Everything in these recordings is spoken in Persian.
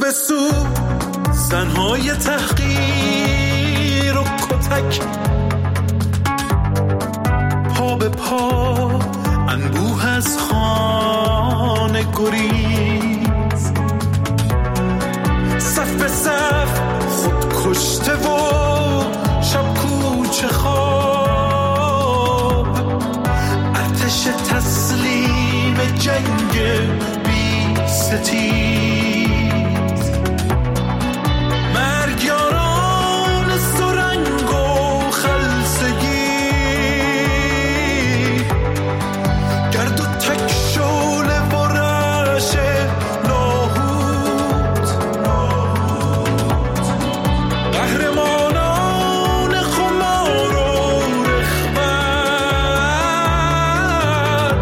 به سو زنهای تحقیر و کتک، پا به پا انبوه از خانه گریز، صف به صف خود کشته و شب کوچه خواب، ارتش تسلیم جنگ بی ستیز، مرگیاران سرنگ و خلسگی، گرد و تک شعله و رعش لاهوت، قهرمانان خمار و رغبت،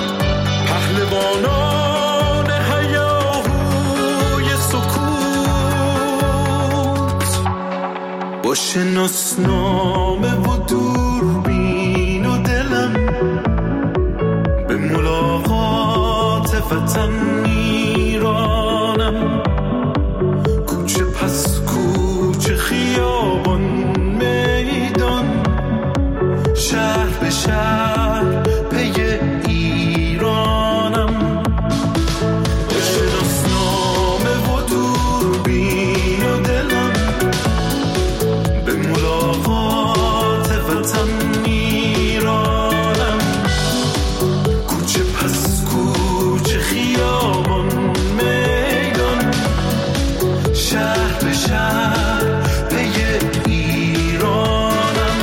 پهلوانان هیاهوی سکوت، با شناسنامه و دوربین و دلم به ملاقات وطن میرانم، کوچه پس کوچه، خیابان میدان، شهر به شهر پی ایرانم، با شناسنامه و دوربین و دلم به ملاقات وطن میرانم، کوچه پس کوچه، خیابان میدان، شهر به شهر پی ایرانم.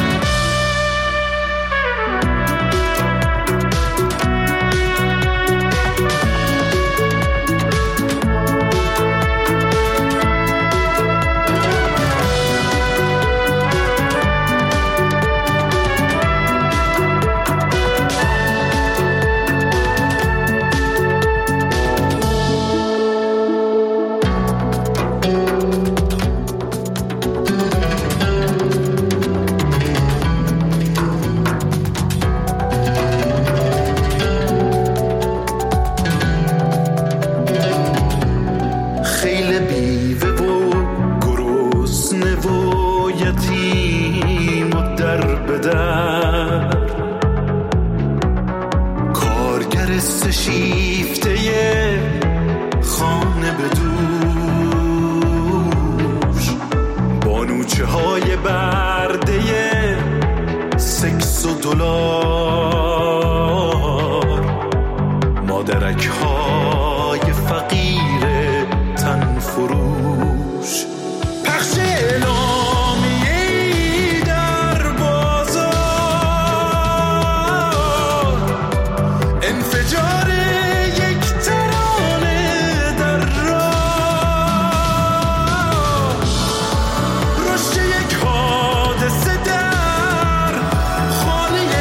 خیل بیوه و گرسنه و یتیم و در به در، کارگر سشیفته خانه به دوش، بانوچه های برده سکس و دلار، مادرک های فقیر تن فروش، پخش اعلامیه‌ای در بازار، انفجار یک ترانه در راه، رشد یک حادثه در خانه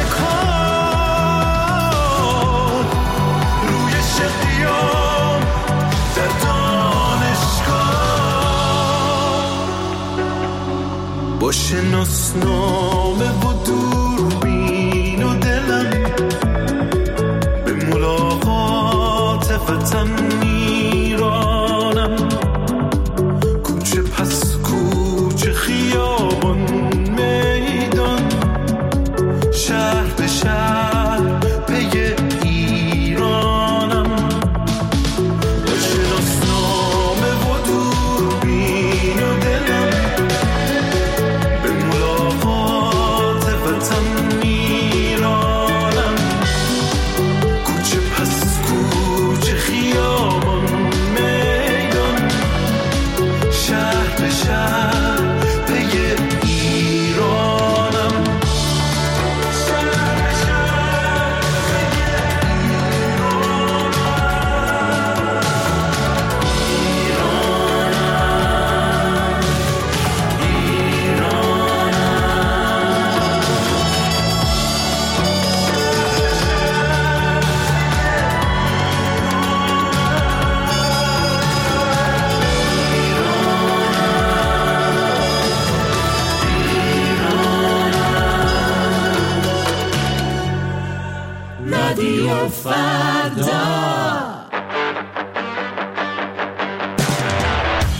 کار، رویش قیام در با شناسنامه و دوربین و دلم به ملاقات وطن میرانم، کوچه پس کوچه، خیابان میدان، شهر به شهر پی ایرانم، با شناسنامه و دوربین و دلم به ملاقات وطن میرانم، کوچه پس کوچه، خیابان میدان، شهر به شهر پی ایرانم، شهر به شهر پی رادیو فردا.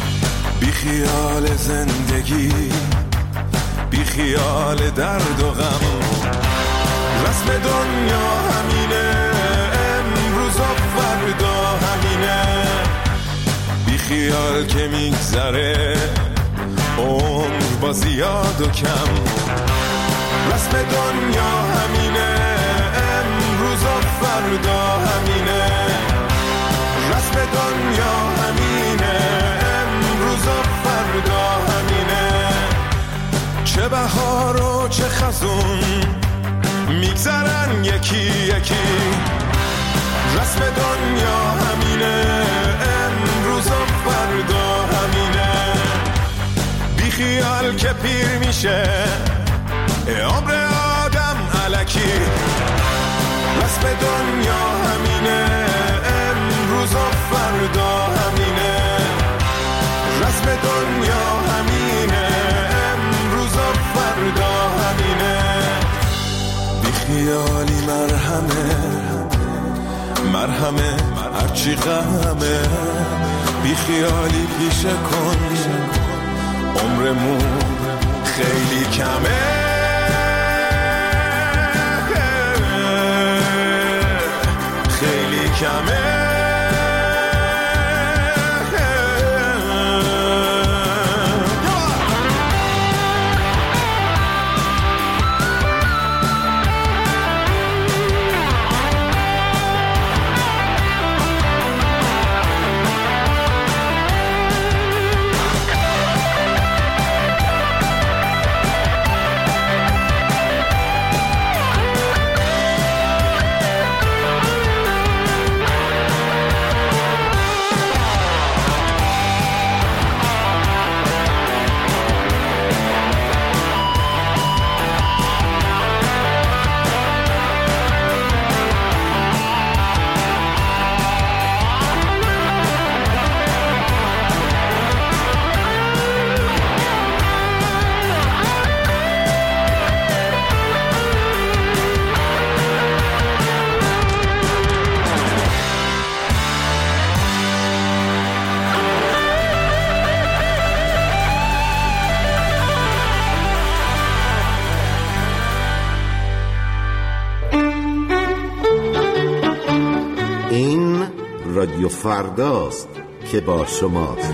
بی خیال زندگی، بی خیال درد و غم. رسم دنیا همینه، امروز و فردا همینه. بی خیال که میگذره عمر با زیاد و کم. رسم دنیا همینه، امروز و فردا همینه. رسم دنیا همینه، امروز و فردا همینه. چه بهار و چه خزون میگذرن یکی یکی. رسم دنیا همینه، امروز و فردا همینه. بی خیال که پیر میشه عمر آدم الکی. رسم دنیا همینه، امروز و فردا همینه. رسم دنیا همینه، امروز و فردا همینه. بی خیالی مرهمه هرچی غمه. بی خیالی پیشه کن، عمرمون خیلی کمه. خیلی کمه. رادیو فرداست که با شماست.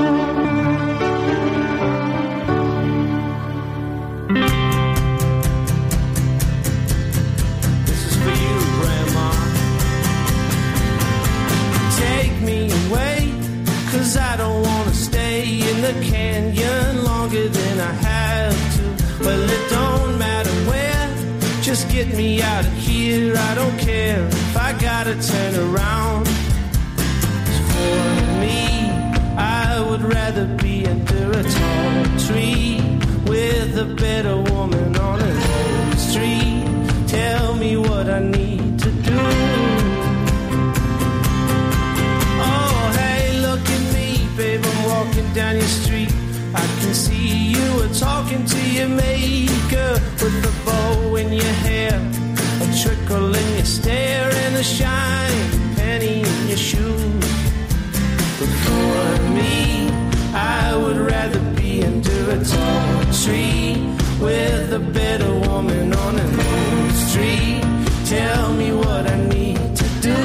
Just get me out of here, I don't care if I gotta turn around. For me, I would rather be under a tall tree with a better woman on an old street. Tell me what I need to do. Oh, hey, look at me, babe, I'm walking down your street. I can see you were talking to your maker with a bow in your hair, a trickle in your stare, and a shiny penny in your shoes. But for me, I would rather be under a tall tree with a better woman on an old street. Tell me what I need to do.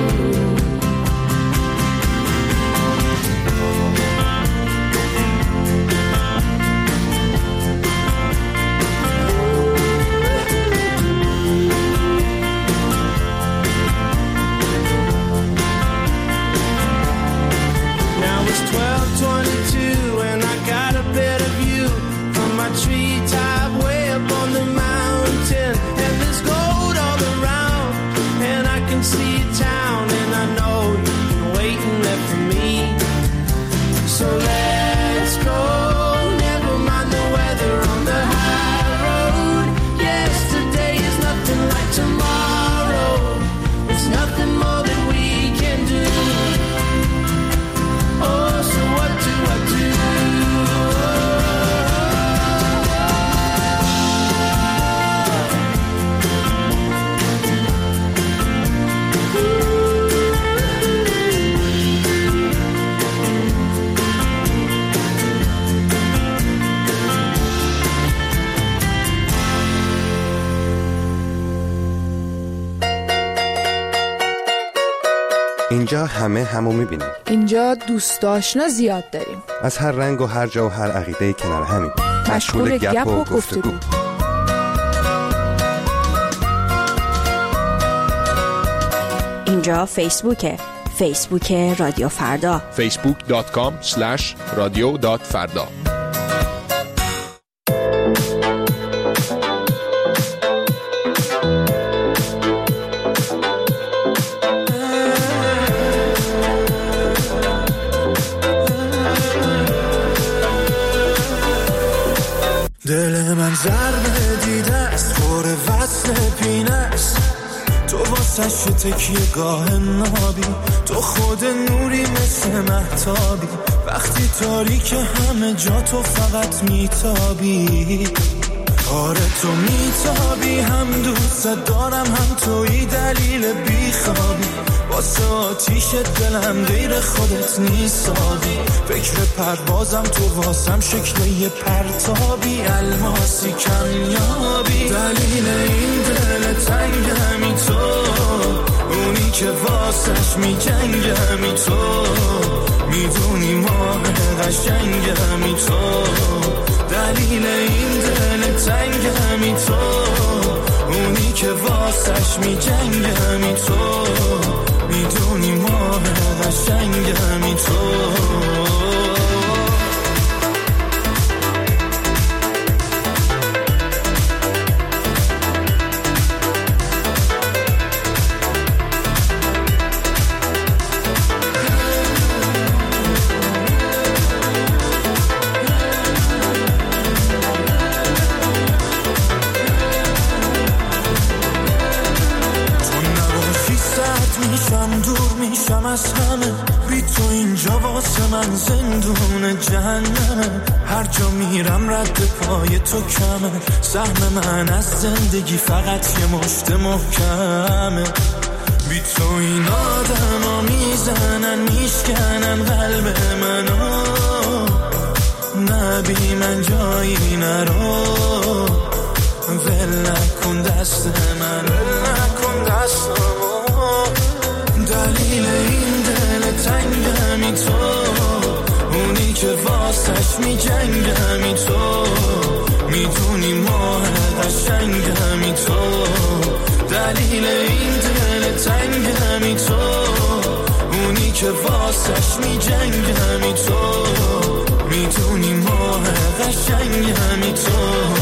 Treetop way up on the mountain, and there's gold all around, and I can see town, and I know you've been waiting there for me. So let's go, never mind the weather on the high road. Yesterday is nothing like tomorrow. There's nothing more that we can do. Oh, so what do I do? اینجا همه همو میبینیم. اینجا دوست آشنا زیاد داریم. از هر رنگ و هر جا و هر عقیده کنار همین. مشغول گپ و گفتگو. اینجا فیسبوک رادیو فردا. facebook.com/radio.farda. دل من ضربه دیده است پر وصل پینه است، تو واسش تکیه گاه نابی، تو خود نوری مثل مهتابی، وقتی تاریک همه جا تو فقط میتابی. آره تو میتابی، هم دوست دارم هم توی دلیل بیخوابی، واسه آتیش دلم غیر خودت نیستابی، فکر پروازم تو واسم شکل یه پرتابی، الماسی کمیابی، دلیل این دل تنگمی تو، اونی که واسش میجنگمی تو، میدونی ماه قشنگمی تو، دلیل این دل تنگمی تو، اونی که واسش میجنگمی تو، میدونی ماه قشنگمی تو. از همه بی تو اینجا واسه من زندون جهنمه، هر جا میرم رد پای تو کمه، سهم من از زندگی فقط یه مشت محکمه، بی تو این آدم ها میزنن میشکنن قلب منو، نه بی من جایی نرو، ول نکن دست من، ول نکن دستمو، دلیل این دل تنگمی تو، اونی که واسش میجنگمی تو، میدونی ماه قشنگمی تو، دلیل این دل تنگمی تو، اونی که واسش میجنگمی تو، میدونی ماه قشنگمی تو.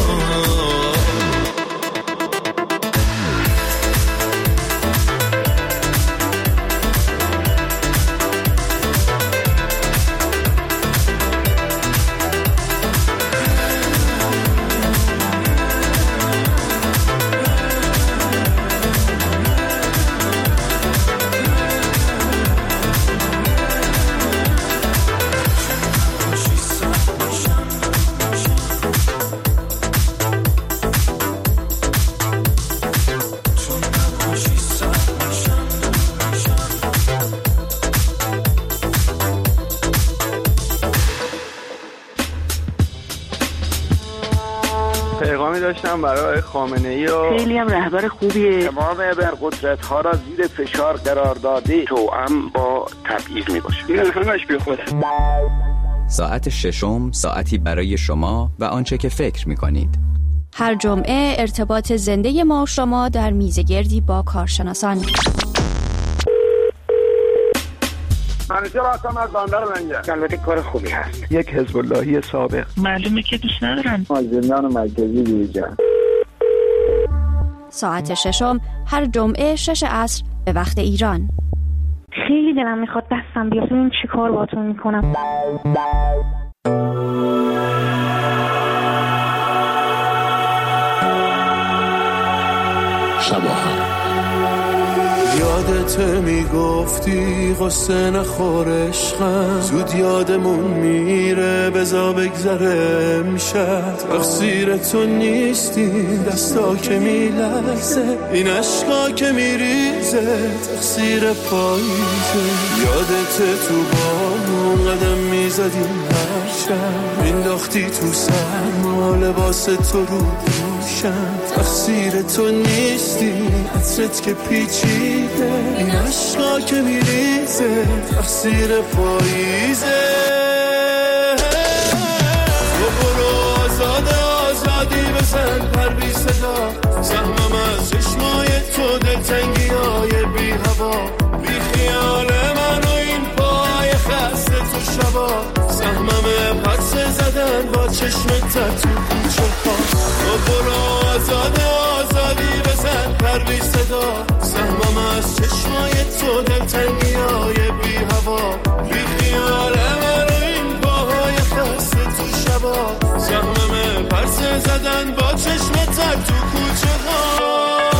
پیغامی داشتم برای خامنه‌ای و خیلی هم رهبر خوبیه، تمام ابرقدرت‌ها را زیر فشار قرار داده، توأم با تبعیض میباشه، این همش بیخوده. ساعت ششم، ساعتی برای شما و آنچه که فکر می‌کنید. هر جمعه ارتباط زنده ما و شما در میزگردی با کارشناسان. منیجر هستم از بندر لنگر. البته کار خوبی هست. یک حزب اللهی سابق. معلومه که دوست ندارن. از زندان مرکزی بیرون. ساعت ششم هر جمعه 6 عصر به وقت ایران. خیلی دلم میخواد دستم بیاد، این چی کار باهاتون میکنم. شباهت یادت میگفتی قصه نخور عشقم، زود یادمون میره بزا بگذره امشب، تقصیر تو نیستی دستا که میلرزه، این عشقا که میریزه تقصیر پاییزه، یادت تو با قدم میزدیم هر شب انداختی تو سرما لباس تو رو دوشم تقصیر تو نیستی عطرت که پیچیده این عشقا که میریزه تقصیر پاییزه تو برو آزادی بزن پر بی صدا سهمم از چشمای تو دلتنگی های بی هوا بی خیال من و این پای خسته تو شبا سهمم پس زدن با چشمت تو کوچه ها تو برو آزادی بزن پر بی صدا سهمم از چشمای تو دلتنگی های بی هوا بی خیال من و این پای خسته تو شبا سهمم پس زدن با چشمت تو کوچه ها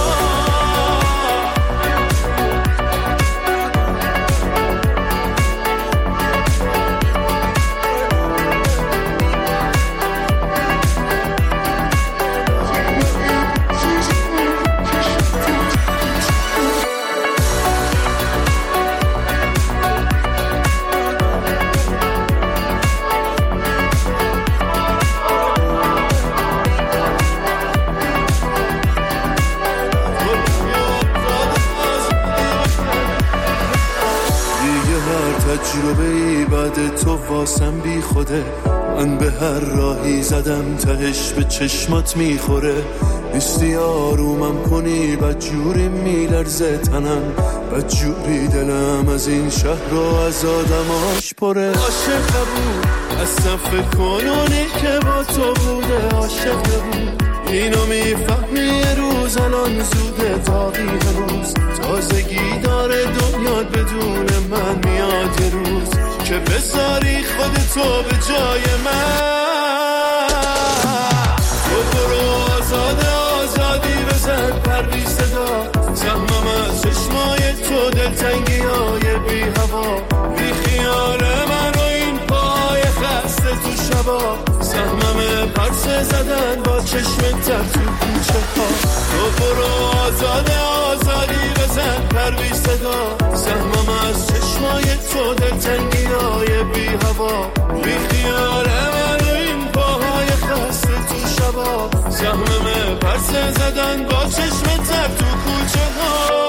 تجربه‌ای بعد تو واسم بی خوده من به هر راهی زدم تهش به چشمات میخوره نیستی آرومم کنی بدجوری میلرزه تنم بدجوری دلم از این شهر و از آدماش پره عاشق بود اصلا فکر کنونی که با تو بوده عاشق بود اینو میفهمی یه روز الان زوده تاقی هنوز تازگی داره دنیا بدون من میاد یه روز که بذاری خودتو به جای من تو برو آزادی بزن پر بی صدا سهمم از چشمای تو دلتنگی های بی هوا بی خیال من و این پای خسته تو شبا سهمم پرس زدن با چشمت تو کوچه ها تو برو آزادی بزن پر بی صدا سهمم از چشمای تو دلتنگی های بی هوا بی خیال من و این پاهای خسته تو شبا سهمم پرس زدن با چشمت تو کوچه ها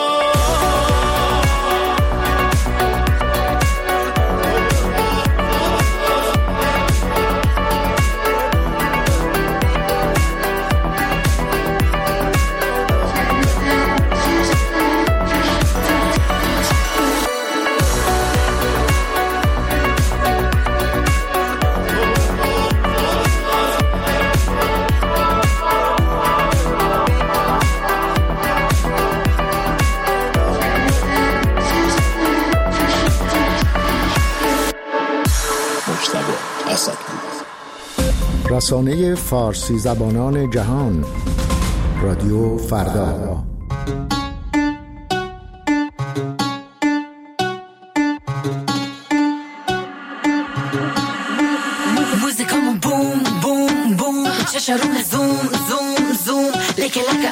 رسانه فارسی زبانان جهان رادیو فردا موزیکامون بوم بوم بوم چشارون زوم زوم زوم لکه لکه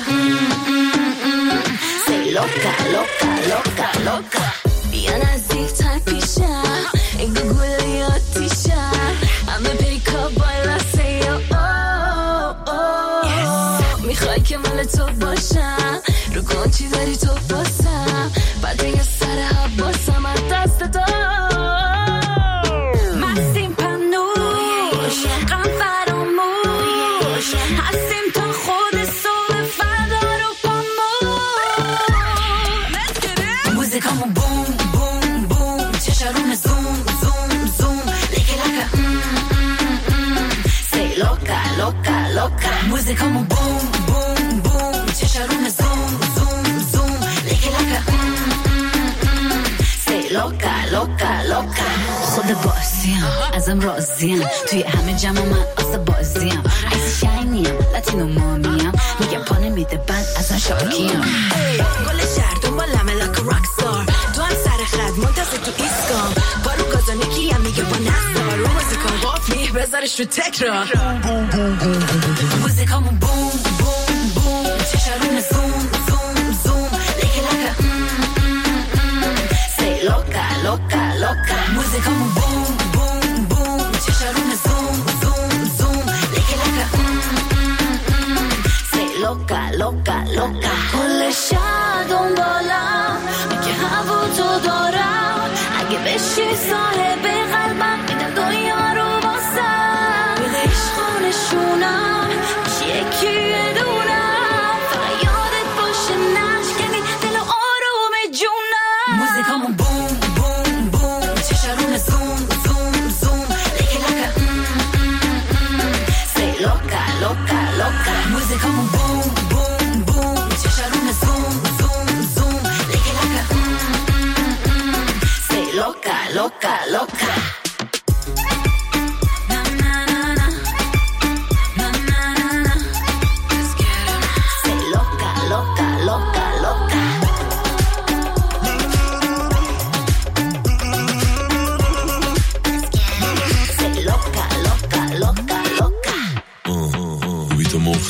سی لوکا لوکا لوکا لوکا بیا نزدیک تر پیشم این گوگل یادیشم همه پیکا بایلا سی میخوای که مال تو باشم رو کن چی داری تو باسم بعد یه سر حباسم از دست تو مستیم پنوش غم فراموش هستیم تا خود صبح فردا رو پاموش موزیکامون بوم بوم بوم چشارون زوم زوم زوم لکه لکه سی لوکا لوکا لوکا موزیکامون بوم بوم بوم چشارون زوم زوم زوم لکه لکه سی لوکا لوکا لوکا خود بازیم ازم راضیم توی همه جمع من آسه بازیم ایسی شاینیم لاتینو مامیم میگم پانه میده بعد ازم شاکیم گل شهر دنبالمه لکه راکستار تو هم سر خد منتظر تو ایسکام بارو گازانه کیم میگه با نستار رو موزیکام قافلی بذارش رو تکرار موزیکامون بوم بوم بوم چشارون زوم زوم زوم لکه لکه سی لوکا لوکا لوکا موزیکامون بوم بوم بوم چشارون زوم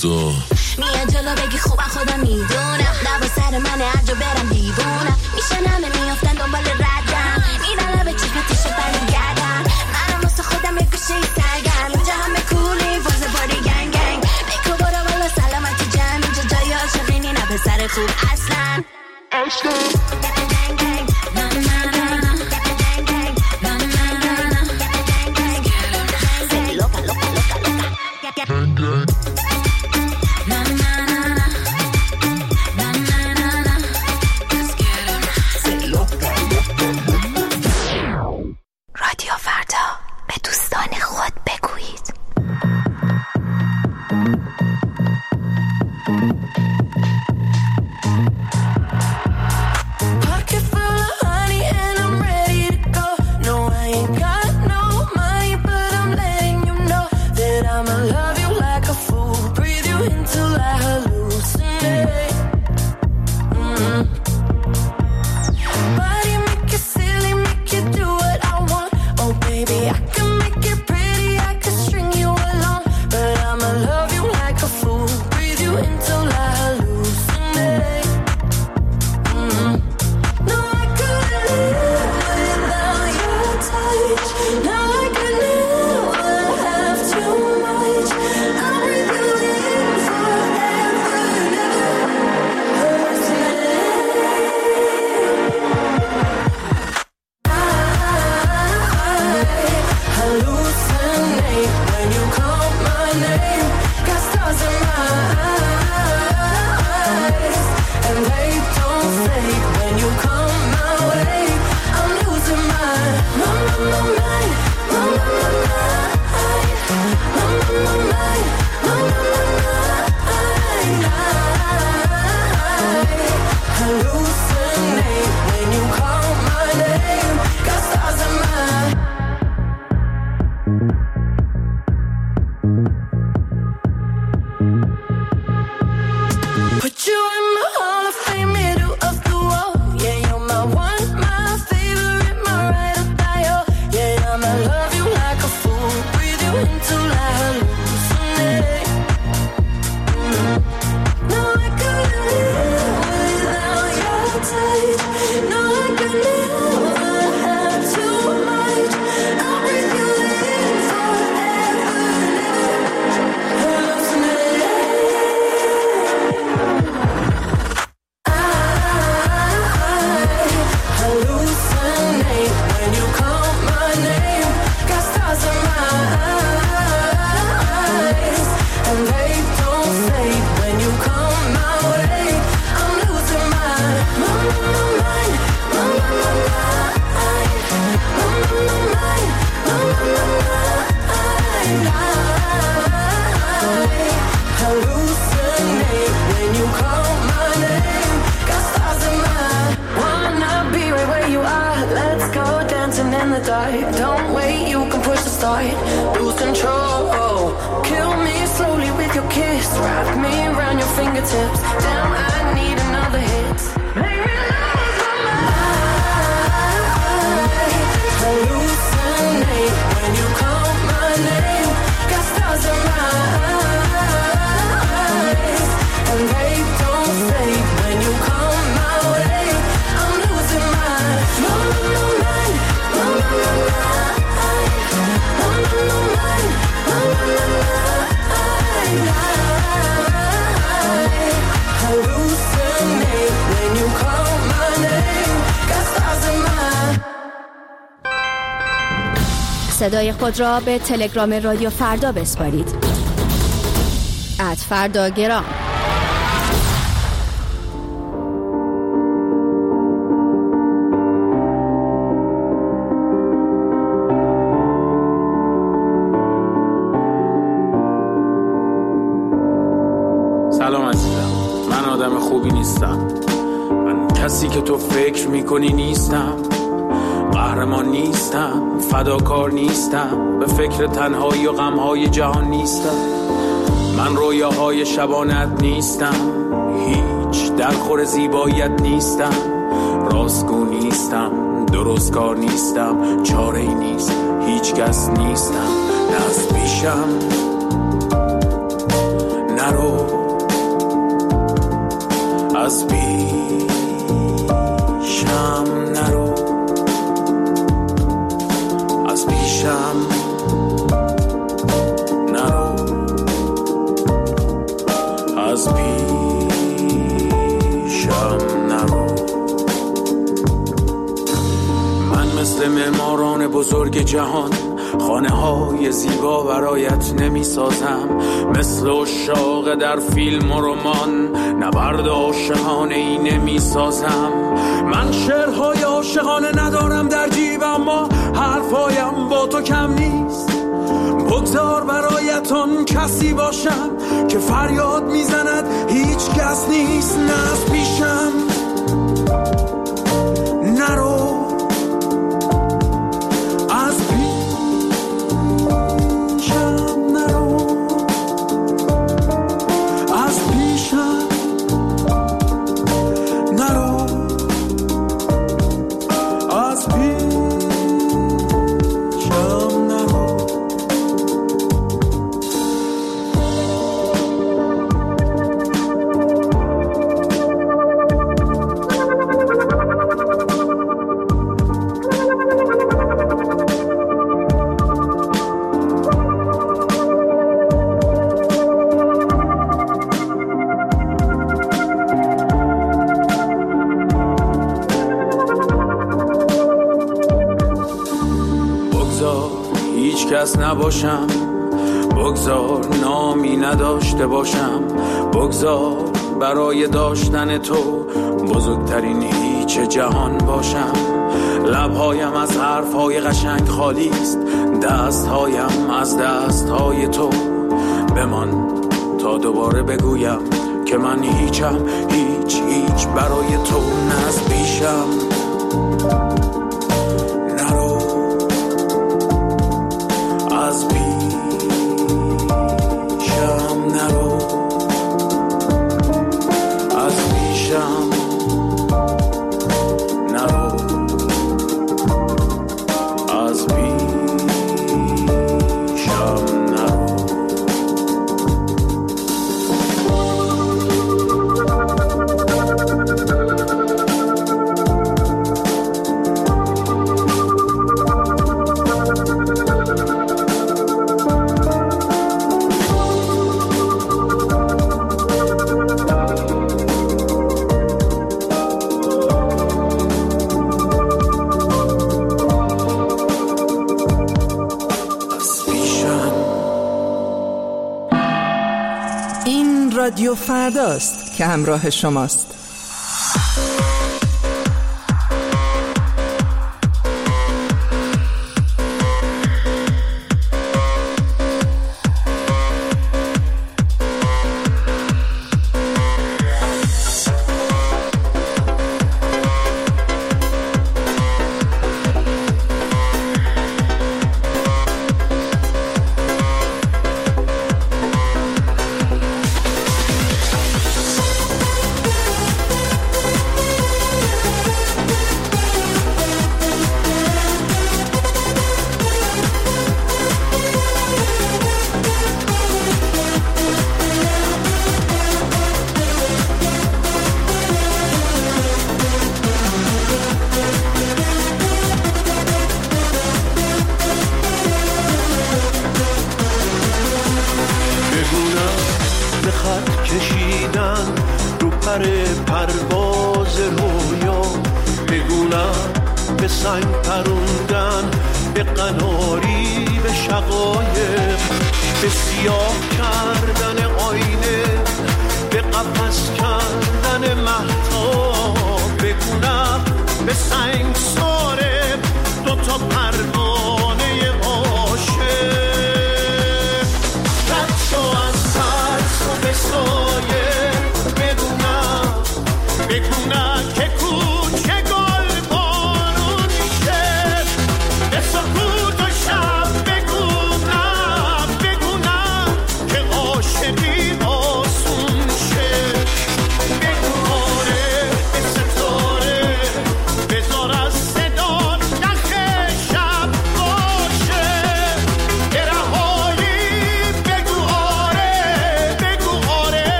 گفتم میاد جلو بگی خوبم خدا میدونم لبا سر منه هر جا برم دیوونم میشن همه میافتن دنبال ردم میرن لبه چشمتشو برمیگردن منم واسه خودم یه گوشه سرگرم اینجا همه کولی فاز باری گنگ گنگ بکو برو بالا سلامتی جمع اینجا جای عاشقینی نه پسر خوب اصلا رادیو فردا به دوستان خود بگویید. Don't wait, you can push the start. Lose control. Kill me slowly with your kiss. Wrap me around your fingertips. Damn, I need another hit. Make me lose my mind. Hallucinate when you call my name. Got stars in my eyes, and they don't fade when you come my way. I'm losing my mind. Hallucinate when you call my name. Got stars in my. صدای خود را به تلگرام رادیو فردا بسپارید. @فرداگرام. سلام عزیزم، من آدم خوبی نیستم. من کسی که تو فکر میکنی نیستم. قهرمان نیستم، فداکار نیستم، به فکر تنهایی و غمهای جهان نیستم. من رویاهای شبانت نیستم، هیچ درخور زیباییت نیستم. راستگو نیستم، درستکار نیستم، چاره‌ای نیست، هیچ کس نیستم. نه از پیشم نرو از پیشم نرو از پیشم نرو از پیشم نرو من مثل معماران بزرگ جهان خانه های زیبا برایت نمی سازم، مثل عشاق در فیلم و رمان نبرد عاشقانه ای نمی سازم. من شعرهای عاشقانه ندارم در جیب، اما حرفایم با تو کم نیست. بگذار برایتون کسی باشم که فریاد میزند هیچ کس نیست. نه از پیشم نرو از کس نباشم، بگذار نامی نداشته باشم، بگذار برای داشتن تو بزرگترین هیچ جهان باشم. لبهایم از حرفهای قشنگ خالی است، دستهایم از دستهای تو. بمان تا دوباره بگویم که من هیچم، هیچ برای تو. نه از پیشم نرو از پیشم نرو از پیشم نرو از پیشم نرو. رادیو فرداست که همراه شماست. که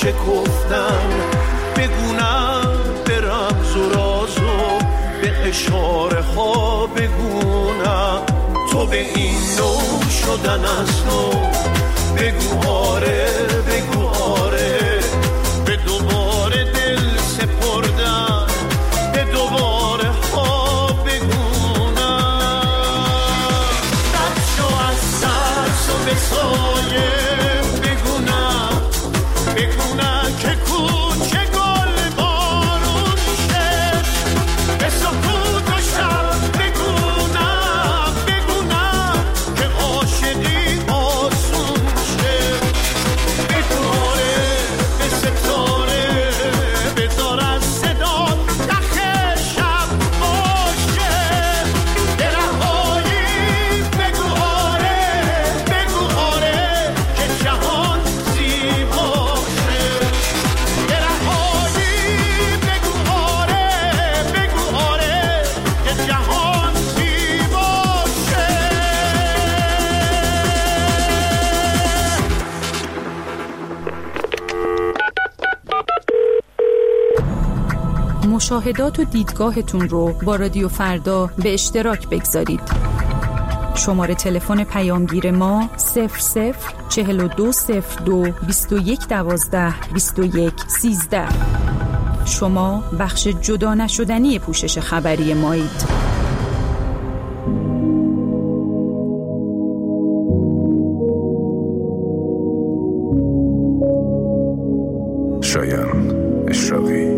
شکفتن، بگونم به رمز و راز و به اشاره ها بگونم تو به این نوع شدن از نو بگو آره، بگو آره، به دوباره دل سپردن، به دوباره ها بگونم دست و از ترس و به سایه بگونم، بگونم که کوچه گل بارون شه، به سکوت و شب بگونم، بگونم که عاشقی آسون شه، بگواره به ستاره بذار از صدا دخ شب باشه، به رهایی بگو آره، بگو آره که جهان زیباشه، به رهایی بگو آره، بگو آره که جهان زیباشه. مشاهدات و دیدگاهتون رو با رادیو فردا به اشتراک بگذارید. شماره تلفن پیامگیر ما 004202 2112 2113. شما بخش جدا نشدنی پوشش خبری مایید. شایان اشراقی.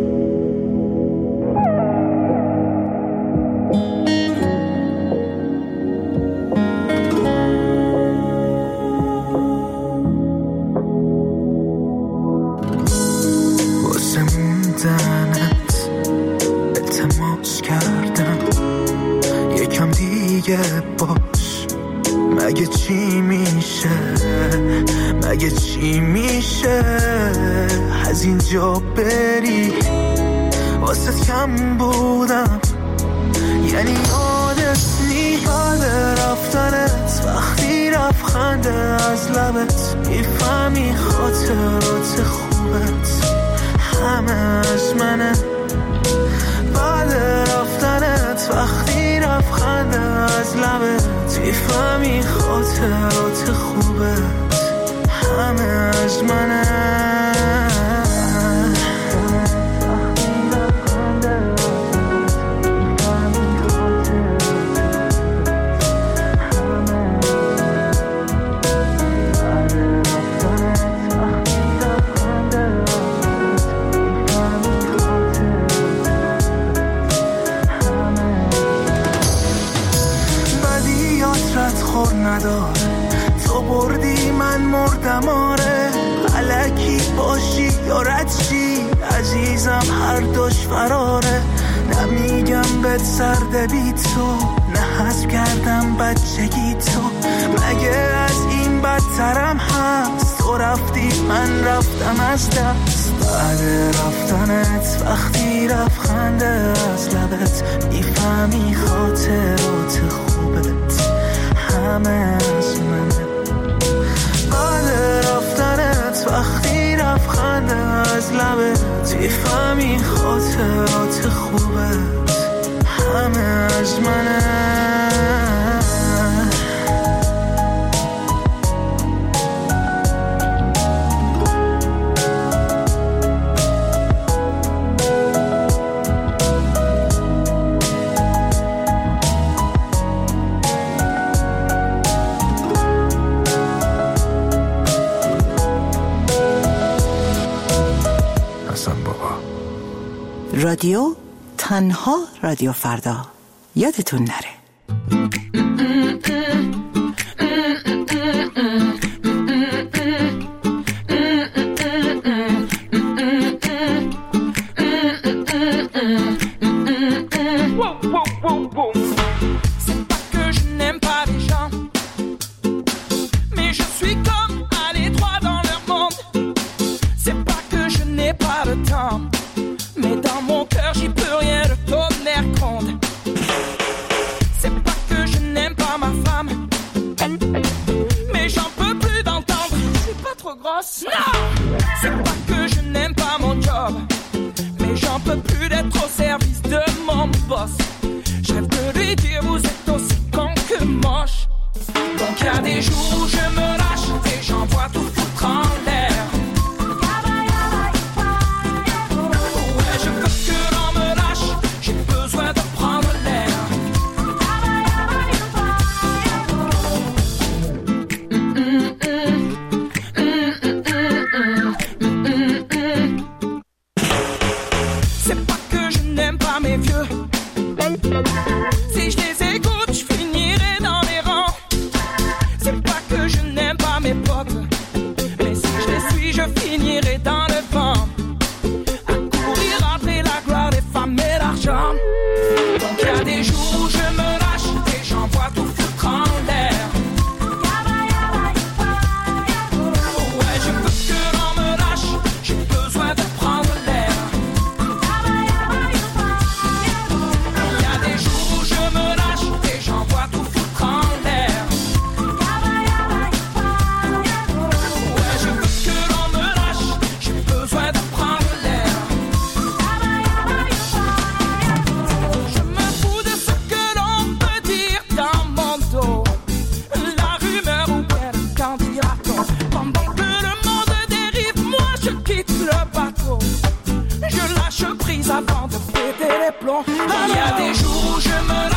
واسه موندنت التماس کردم یکم دیگه باش، مگه چی میشه، مگه چی میشه از اینجا بری، واسه کم بودم یعنی یادت یاد رفتنت وقتی رفخنده از لبت میفهمی خاطرات خوبت همه از منه، بعد رفتنت وقتی رفخنده از لبت میفهمی خاطرات خوبت همه از منه. نداره تو بردی من مردم، آره الکی باشی یا رد شی عزیزم هر دوش فراره، نمیگم بهت سرده بی تو، نه حذف کردم بچگی تو، مگه از این بدترم هست، تو رفتی من رفتم از دست، بعد رفتنت وقتی رفخنده از لبت میفهمی خاطرات خوبت همه از منه، بعد رفتنت وقتی رفخنده از لبت میفهمی خاطرات خوبت همه از منه. رادیو تنها رادیو فردا، یادتون نره. d'être au service de mon boss. Je rêve de lui dire vous êtes aussi con que moche. Donc y a des jours où je me lâche et j'envoie tout foutre en l'air. Ouais, je veux que l'on me lâche, j'ai besoin de prendre l'air. C'est pas que je n'aime pas mes vieux. Si je les écoute, je finirai dans les rangs. C'est pas que je n'aime pas mes potes, mais si je les suis, je finirai dans le vent. À courir après la gloire des femmes et l'argent. Donc y a des jours où je me lâche et j'envoie tout foutre en l'air. Ouais, je veux que l'on me lâche, j'ai besoin de prendre l'air. Y a des jours où je me lâche et j'envoie tout foutre en l'air. Ouais, je veux que l'on me lâche, j'ai besoin de prendre l'air. Je me fous de ce que l'on peut dire dans mon dos. La rumeur ou bien qu'en dira-t-on? Pendant que le monde dérive, moi je quitte le bateau. Je lâche prise avant de péter les plombs. Il y a des jours où je me